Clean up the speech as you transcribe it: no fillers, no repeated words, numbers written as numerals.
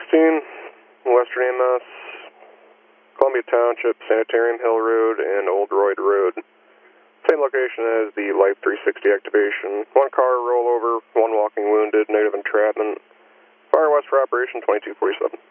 Western EMS, Columbia Township, Sanitarium Hill Road, and Old Royd Road. Same location as the Life 360 activation. One car rollover, one walking wounded, negative entrapment. Fire west for operation 2247.